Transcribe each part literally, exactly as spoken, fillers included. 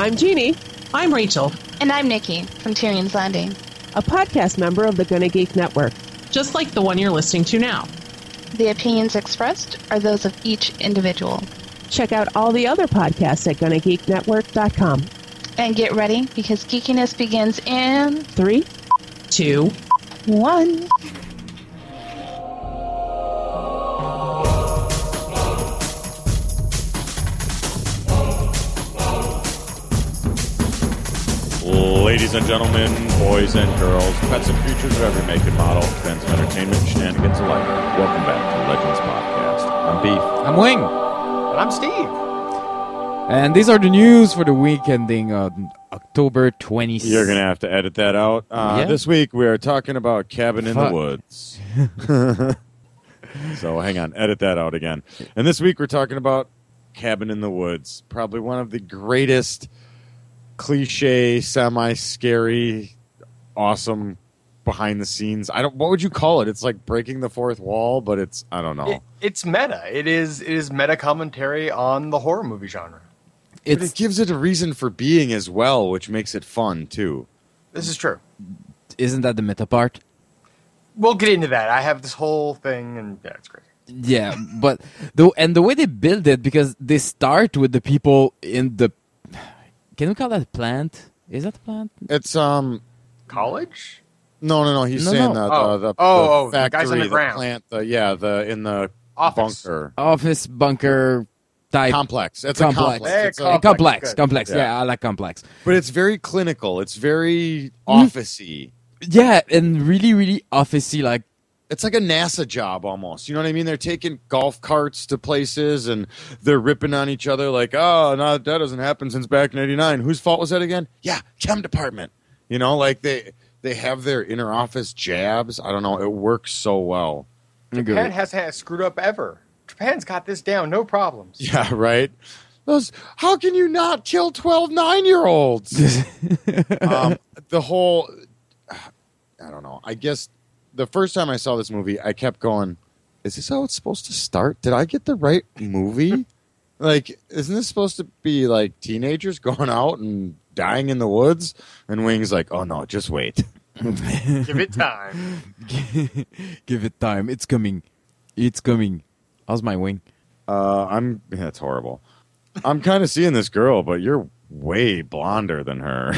I'm Jeannie. I'm Rachel. And I'm Nikki from Tyrion's Landing, a podcast member of the Gonna Geek Network. Just like the one you're listening to now. The opinions expressed are those of each individual. Check out all the other podcasts at gonna geek network dot com. And get ready, because geekiness begins in... Three, two, one... Ladies and gentlemen, boys and girls, pets and creatures of every make and model, fans of entertainment, shenanigans alike, welcome back to the Legends Podcast. I'm Beef. I'm Wing. And I'm Steve. And these are the news for the week ending on October twentieth. You're going to have to edit that out. Uh, yeah. This week we are talking about Cabin in Fuck. the Woods. So hang on, edit that out again. And this week we're talking about Cabin in the Woods, probably one of the greatest cliche, semi-scary, awesome behind the scenes. I don't. What would you call it? It's like breaking the fourth wall, but it's I don't know. It, it's meta. It is it is meta commentary on the horror movie genre. But it gives it a reason for being as well, which makes it fun too. This is true. Isn't that the meta part? We'll get into that. I have this whole thing, and yeah, it's great. Yeah, but the and the way they build it, because they start with the people in the. Can we call that a plant? Is that a plant? It's um college. No, no, no. He's No, saying no. that Oh. uh, the, Oh, the oh, the factory, guys on the ground. plant, the yeah, the in the Office. bunker Office bunker type complex. It's complex. a complex. Hey, It's a- Uh, complex, complex, good. complex. Yeah. Yeah. I like complex. but it's very clinical. It's very officey. Yeah, and really, really officey. Like It's like a NASA job almost. You know what I mean? They're taking golf carts to places and they're ripping on each other like, oh, no, that doesn't happen since back in eighty-nine. Whose fault was that again? Yeah, chem department. You know, like they they have their inner office jabs. I don't know. It works so well. Japan hasn't had screwed up ever. Japan's got this down, no problems. Yeah, right? Those, how can you not kill twelve nine-year-olds? um, the whole, I don't know. I guess the first time I saw this movie, I kept going, is this how it's supposed to start? Did I get the right movie? Like, isn't this supposed to be like teenagers going out and dying in the woods? And Wing's like, oh no, just wait. Give it time. Give it time. It's coming. It's coming. How's my wing? Uh, I'm, yeah, it's horrible. I'm kind of seeing this girl, but you're way blonder than her.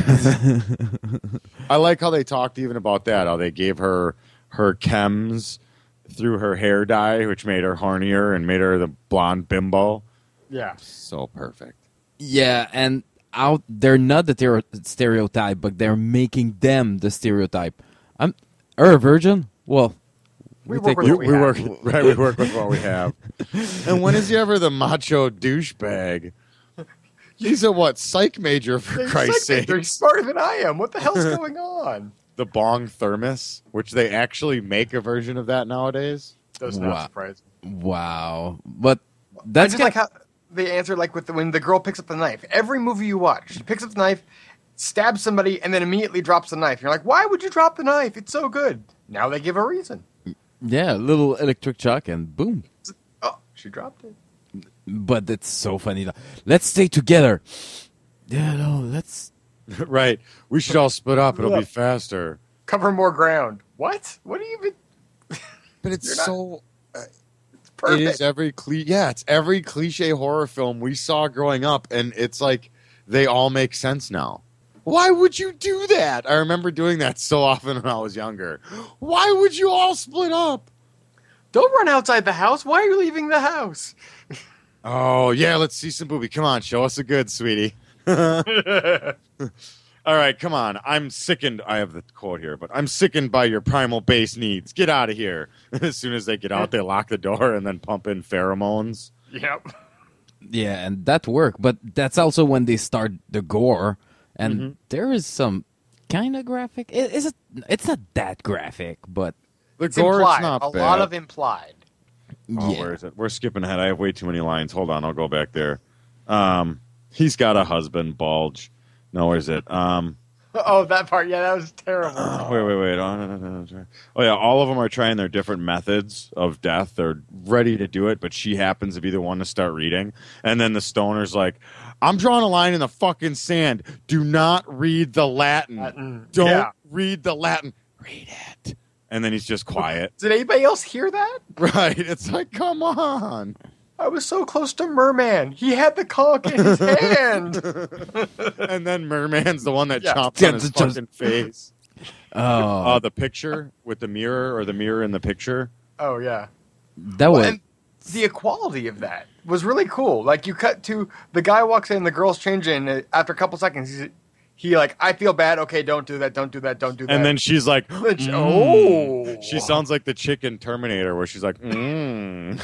I like how they talked even about that, how they gave her her chems through her hair dye, which made her hornier and made her the blonde bimbo. Yeah. So perfect. Yeah, and out they're not the tero- stereotype, but they're making them the stereotype. I'm are a virgin? Well, We take work with You, what we we work have. right. We work with what we have. And when is he ever the macho douchebag? He's a what psych major for They're Christ's psych- sake. They're smarter than I am. What the hell's going on? The bong thermos, which they actually make a version of that nowadays. Does not Wow. surprise me. wow. But I that's just got- like how they answer like with the, when the girl picks up the knife. Every movie you watch, she picks up the knife, stabs somebody, and then immediately drops the knife. You're like, why would you drop the knife? It's so good. Now they give a reason. yeah, a little electric shock and boom. Oh, she dropped it. But it's so funny. Let's stay together. Yeah, no, let's. Right. We should all split up. It'll be Look. faster. Cover more ground. What? What do you even? But it's You're not- so. It's perfect. It is every cli- yeah, it's every cliche horror film we saw growing up, and it's like they all make sense now. Why would you do that? I remember doing that so often when I was younger. Why would you all split up? Don't run outside the house. Why are you leaving the house? Oh yeah, let's see some movie. Come on, show us a good, sweetie. All right, come on. I'm sickened. I have the quote here, but I'm sickened by your primal base needs. Get out of here. As soon as they get out, they lock the door and then pump in pheromones. Yep. Yeah, and that worked. But that's also when they start the gore, and Mm-hmm. there is some kind of graphic. It, is it? It's not that graphic, but The It's gore implied. is not a bad. lot of implied. Oh, yeah. where is it? We're skipping ahead. I have way too many lines. Hold on, I'll go back there. Um, he's got a husband, bulge. No, where is it? Um, Oh, that part. Yeah, that was terrible. oh, wait, wait, wait. Oh, no, no, no, no. Oh, yeah, all of them are trying their different methods of death. They're ready to do it, but she happens to be the one to start reading. And then the stoner's like, I'm drawing a line in the fucking sand. Do not read the Latin. Latin. Don't Yeah. read the Latin. Read it. And then he's just quiet. Did anybody else hear that? Right. It's like, come on. I was so close to Merman. He had the conch in his hand. And then Merman's the one that Yeah. chomps on his fucking face. Oh, Uh, the picture with the mirror or the mirror in the picture. Oh, yeah. that Well, was and the equality of that was really cool. Like, you cut to the guy walks in, the girl's changing. uh, After a couple seconds, he's, he like, I feel bad. Okay, don't do that. Don't do that. Don't do that. And then she's like, Which- mm. oh. She sounds like the chick in Terminator where she's like, mm.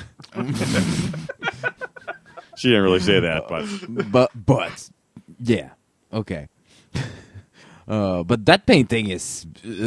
She didn't really say that, but but but yeah, okay. Uh, but that painting is,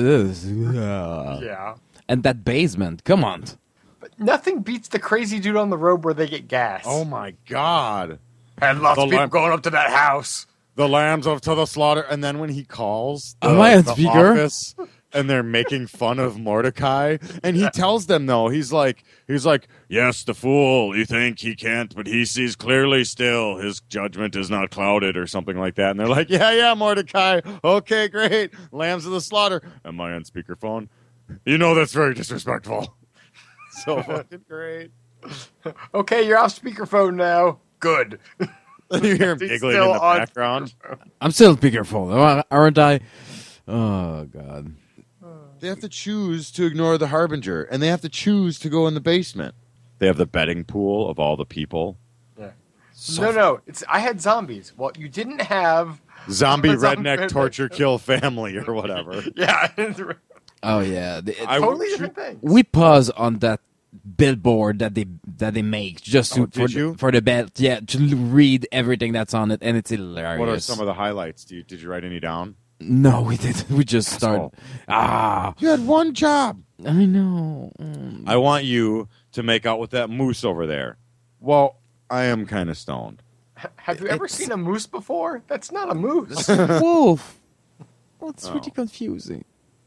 uh, Yeah. and that basement. Come on, But nothing beats the crazy dude on the road where they get gas. oh my god. Had lots The of people lamp- going up to that house. The lambs of to the slaughter, and then when he calls the, Am I on the speaker? office, and they're making fun of Mordecai, and he tells them though, he's like, he's like, yes, the fool, you think he can't, but he sees clearly still. His judgment is not clouded, or something like that. And they're like, yeah, yeah, Mordecai, okay, great, lambs of the slaughter. Am I on speakerphone? You know that's very disrespectful. So fucking great. Okay, you're off speakerphone now. Good. You hear him He's giggling in still the on background. I'm still speakerphone, aren't I? Oh god. They have to choose to ignore the Harbinger, and they have to choose to go in the basement. They have the betting pool of all the people. Yeah. So no, no. It's I had zombies. Well, you didn't have. Zombie Zombie redneck redneck. torture kill family or whatever. Yeah. Oh yeah. The- I totally would- different things. we pause on that billboard that they that they make just to, Oh, for did the, you? for the bet. Yeah, to l- read everything that's on it, and it's hilarious. What are some of the highlights? Do you, did you write any down? No, we didn't. We just Asshole. started. Ah, You had one job. I know. Mm. I want you to make out with that moose over there. Well, I am kind of stoned. Have you ever It's- seen a moose before? That's not a moose. Wolf. That's Oh. pretty confusing.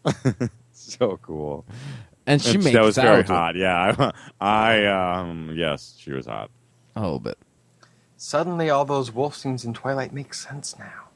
So cool. And she And makes that was very out hot. Yeah, I, I um, yes, she was hot. a little bit. Suddenly, all those wolf scenes in Twilight make sense now.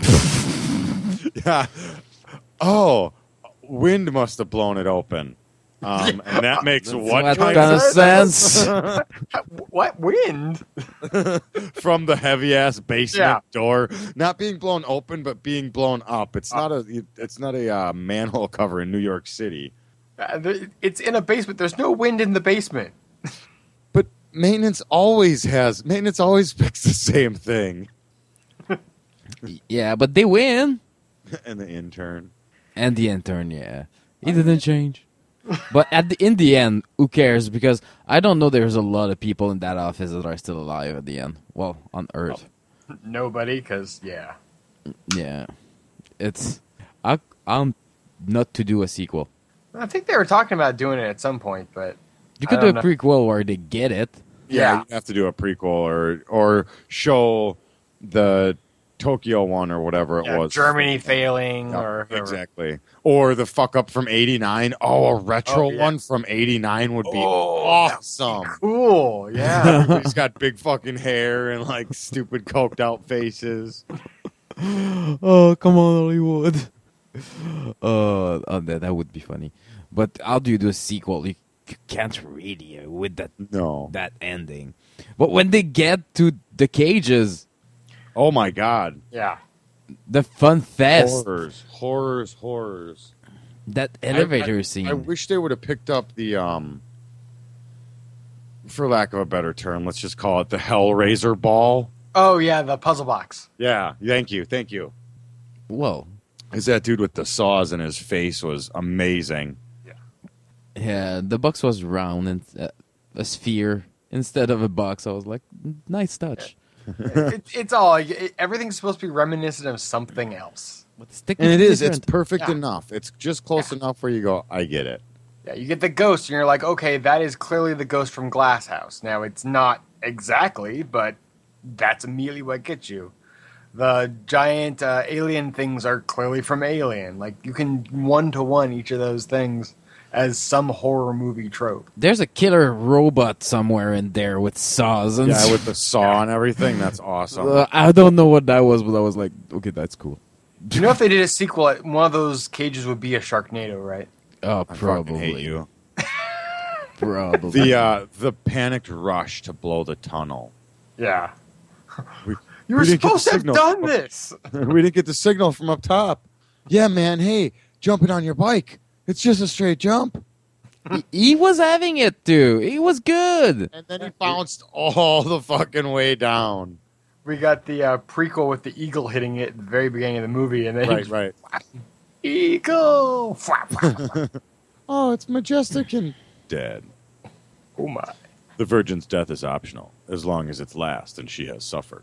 Yeah. Oh, wind must have blown it open. Um, and that makes what What kind kind of of sense? What wind? from the heavy ass basement Yeah. door not being blown open but being blown up. It's not a it's not a uh, manhole cover in New York City. Uh, there- It's in a basement. There's no wind in the basement. But maintenance always has maintenance always picks the same thing. Yeah, but they win. And the intern. And the intern, yeah. He didn't change. But at the in the end, who cares? Because I don't know there's a lot of people in that office that are still alive at the end. Well, on Earth. Nobody, because, yeah. Yeah. It's... I, I'm not to do a sequel. I think they were talking about doing it at some point, but You I could do a don't know. prequel where they get it. Yeah, Yeah. you have to do a prequel or or show the Tokyo one or whatever it yeah, was. Germany failing Yeah, or exactly. Or the fuck up from eighty-nine. Oh, a retro Oh, yeah. one from eighty-nine would be Oh, awesome. Cool, yeah. He's got big fucking hair and like stupid coked out faces. Oh, come on, Hollywood. Uh, oh, that, that would be funny. But how do you do a sequel? You c- can't really uh, with that No. that ending. But when they get to the cages, Oh my god. yeah. the fun fest, Horrors, horrors, horrors. that elevator I, I, scene. I wish they would have picked up the um for lack of a better term, let's just call it the Hellraiser ball. Oh, yeah, the puzzle box. Yeah, thank you, thank you. Whoa. Is that dude with the saws in his face was amazing. Yeah, the box was round and uh, a sphere instead of a box. I was like, nice touch. it, it's all, it, everything's supposed to be reminiscent of something else. But it's And it is, it's different. perfect Yeah. enough. It's just close enough where you go, I get it. Yeah, you get the ghost, and you're like, okay, that is clearly the ghost from Glass House. Now, it's not exactly, but that's immediately what gets you. The giant uh, alien things are clearly from Alien. Like, you can one-to-one each of those things. as some horror movie trope. There's a killer robot somewhere in there with saws and Yeah, with the saw and everything. That's awesome. Uh, I don't know what that was, but I was like, okay, that's cool. Do you know if they did a sequel, one of those cages would be a Sharknado, right? Oh, I fucking probably. hate you. Probably. The uh, the panicked rush to blow the tunnel. Yeah. We, You were we didn't get the supposed to have signal. done this. we didn't get the signal from up top. Yeah, man. Hey, jumping on your bike. It's just a straight jump. he, he was having it too. He was good. And then he bounced all the fucking way down. We got the uh, prequel with the eagle hitting it at the very beginning of the movie, and then Right, he right. eagle. Flap, flap, flap. Oh, it's majestic and dead. Oh my! The virgin's death is optional, as long as it's last and she has suffered.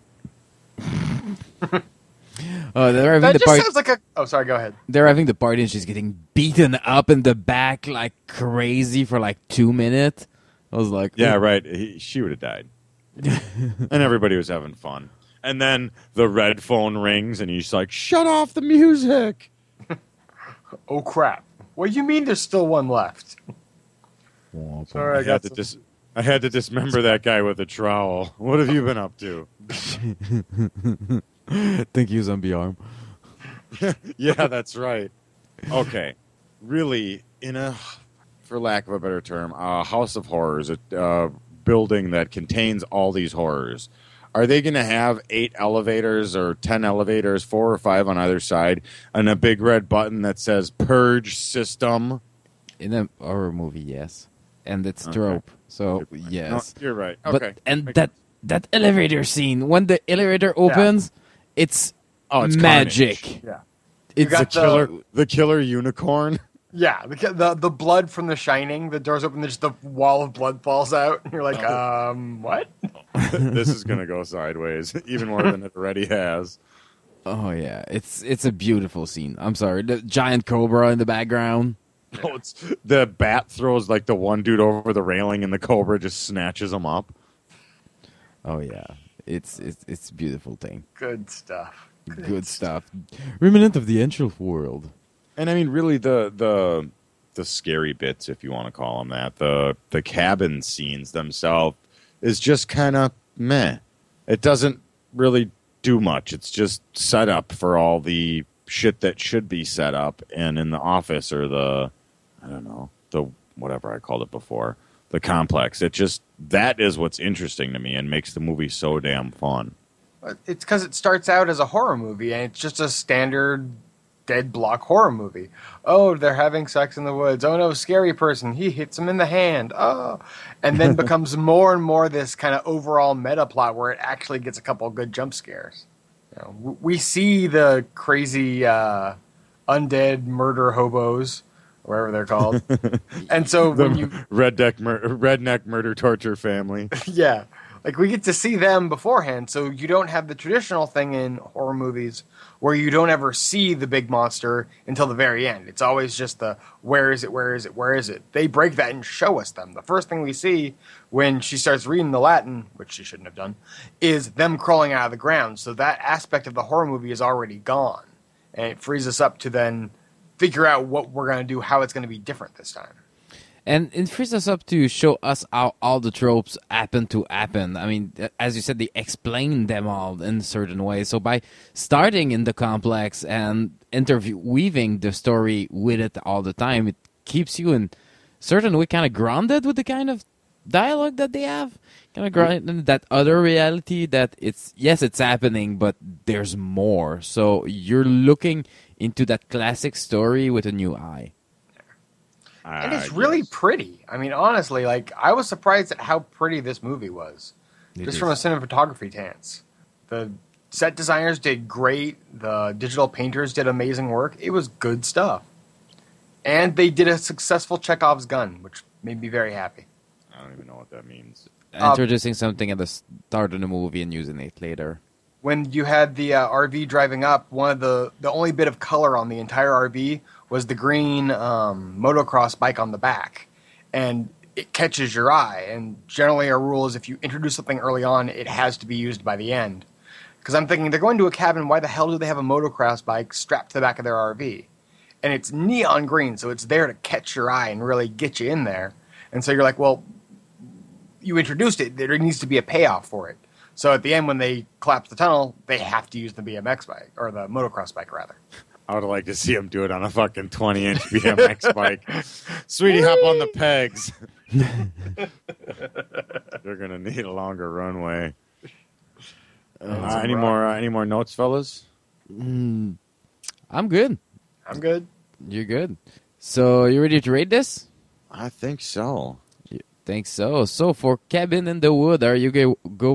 Oh, they're having That the just party. sounds like a. Oh, sorry. Go ahead. They're having the party, and she's getting beaten up in the back like crazy for like two minutes. I was like, Yeah, ooh. right. He, she would have died. And everybody was having fun. And then the red phone rings, and he's like, shut off the music. Oh crap! What do you mean? There's still one left. Sorry, I, I got had to some- dis- I had to dismember that guy with a trowel. What have you been up to? Thank you, zombie arm. Yeah, that's right. Okay. Really, in a, for lack of a better term, a house of horrors, a uh, building that contains all these horrors. Are they going to have eight elevators or ten elevators, four or five on either side, and a big red button that says "Purge System"? In a horror movie, yes, and it's Okay. trope. So Good point. yes, No, you're right. but Okay. and Makes that that elevator scene when the elevator opens, it's Oh, it's magic. carnage. Yeah. It's got the killer, the killer unicorn. Yeah, the, the the blood from The Shining. The doors open, just the wall of blood falls out, and you're like, um, what? This is going to go sideways, even more than it already has. Oh yeah, it's it's a beautiful scene. I'm sorry, the giant cobra in the background. Oh, it's, the bat throws like the one dude over the railing, and the cobra just snatches him up. Oh yeah, it's it's it's a beautiful thing. Good stuff. Good stuff. Remnant of the Ancient World. And I mean, really, the the the scary bits, if you want to call them that, the the cabin scenes themselves is just kind of meh. It doesn't really do much. It's just set up for all the shit that should be set up, and in the office or the I don't know the whatever I called it before, the complex. It just that is what's interesting to me and makes the movie so damn fun. It's because it starts out as a horror movie, and it's just a standard dead block horror movie. Oh, they're having sex in the woods. Oh no, scary person. He hits him in the hand. Oh, and then becomes more and more this kind of overall meta plot where it actually gets a couple of good jump scares. You know, w- we see the crazy uh, undead murder hobos, whatever they're called, and so The when you redneck mur- redneck murder torture family. yeah. Like, we get to see them beforehand, so you don't have the traditional thing in horror movies where you don't ever see the big monster until the very end. It's always just the, where is it, where is it, where is it? They break that and show us them. The first thing we see when she starts reading the Latin, which she shouldn't have done, is them crawling out of the ground. So that aspect of the horror movie is already gone. And it frees us up to then figure out what we're going to do, how it's going to be different this time. And it frees us up to show us how all the tropes happen to happen. I mean, as you said, they explain them all in a certain way. So by starting in the complex and interweaving the story with it all the time, it keeps you in certain way kind of grounded with the kind of dialogue that they have. Kind of grounded in that other reality that it's, yes, it's happening, but there's more. So you're looking into that classic story with a new eye. And it's I really guess. pretty. I mean, honestly, like, I was surprised at how pretty this movie was. It just is. from a cinematography stance. The set designers did great. The digital painters did amazing work. It was good stuff. And they did a successful Chekhov's gun, which made me very happy. I don't even know what that means. Introducing something at the start of the movie and using it later. When you had the uh, R V driving up, one of the, the only bit of color on the entire R V was the green um, motocross bike on the back. And it catches your eye. And generally our rule is if you introduce something early on, it has to be used by the end. Because I'm thinking, they're going to a cabin, why the hell do they have a motocross bike strapped to the back of their R V? and it's neon green, so it's there to catch your eye and really get you in there. And so you're like, well, you introduced it. There needs to be a payoff for it. So at the end, when they collapse the tunnel, they have to use the B M X bike, or the motocross bike, rather. I would like to see him do it on a fucking twenty-inch B M X bike. Sweetie, hop on the pegs. They're gonna need a longer runway. Uh, any more? Uh, any more notes, fellas? Mm, I'm good. I'm good. You're good. So you ready to rate this? I think so. You think so? So for Cabin in the Wood, are you go go?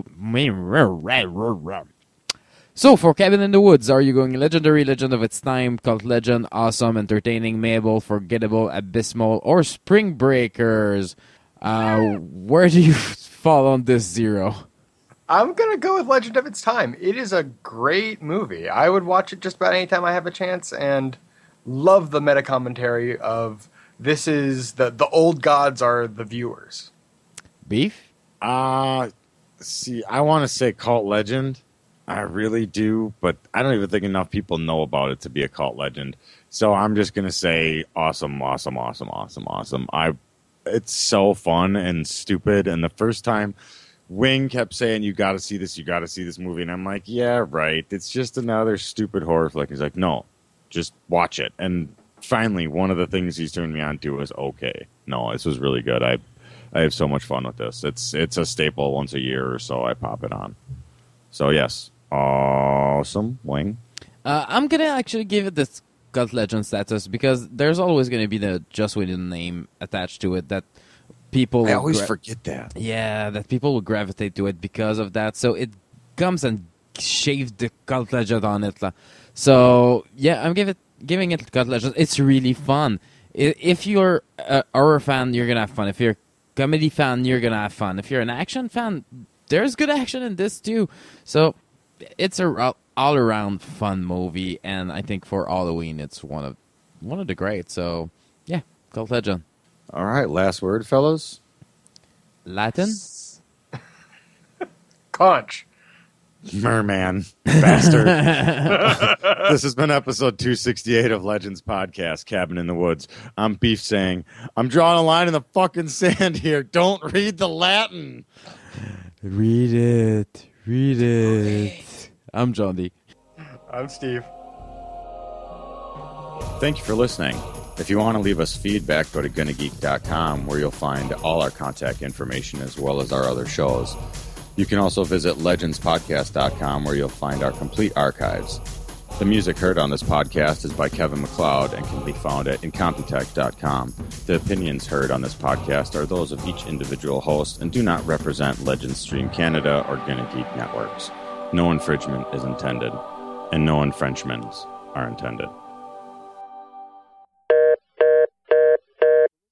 So for Cabin in the Woods, are you going legendary, legend of its time, cult legend, awesome, entertaining, mayable, forgettable, abysmal, or Spring Breakers? Uh, where do you fall on this zero? I'm going to go with Legend of Its Time. It is a great movie. I would watch it just about any time I have a chance, and love the meta commentary of this is the, the old gods are the viewers. Beef? Uh, see, I want to say cult legend. I really do, but I don't even think enough people know about it to be a cult legend. So I'm just going to say awesome, awesome, awesome, awesome, awesome. I, it's so fun and stupid, and the first time Wing kept saying, you got to see this, you got to see this movie. And I'm like, yeah, right. It's just another stupid horror flick. He's like, no, just watch it. And finally, one of the things he's turned me on to was, okay, no, this was really good. I I have so much fun with this. It's it's a staple once a year or so I pop it on. So, yes, awesome, Wing. Uh, I'm going to actually give it this cult legend status because there's always going to be the just with the name attached to it that people I always gra- forget that. Yeah, that people will gravitate to it because of that. So it comes and shaves the cult legend on it. So yeah, I'm give it, giving it cult legend. It's really fun. If you're a horror fan, you're gonna have fun. If you're a comedy fan, you're gonna have fun. If you're an action fan, there's good action in this too. So it's a all around fun movie, and I think for Halloween, it's one of one of the greats. So yeah, cult legend. All right, last word, fellas. Latin? Conch. Merman. Bastard. This has been episode two sixty-eight of Legends Podcast, Cabin in the Woods. I'm Beef saying, I'm drawing a line in the fucking sand here. Don't read the Latin. Read it. Read it. I'm John D. I'm Steve. Thank you for listening. If you want to leave us feedback, go to gonna geek dot com, where you'll find all our contact information as well as our other shows. You can also visit legends podcast dot com, where you'll find our complete archives. The music heard on this podcast is by Kevin MacLeod and can be found at incompetech dot com. The opinions heard on this podcast are those of each individual host and do not represent Legends Stream Canada or Gonna Geek Networks. No infringement is intended, and no infringements are intended.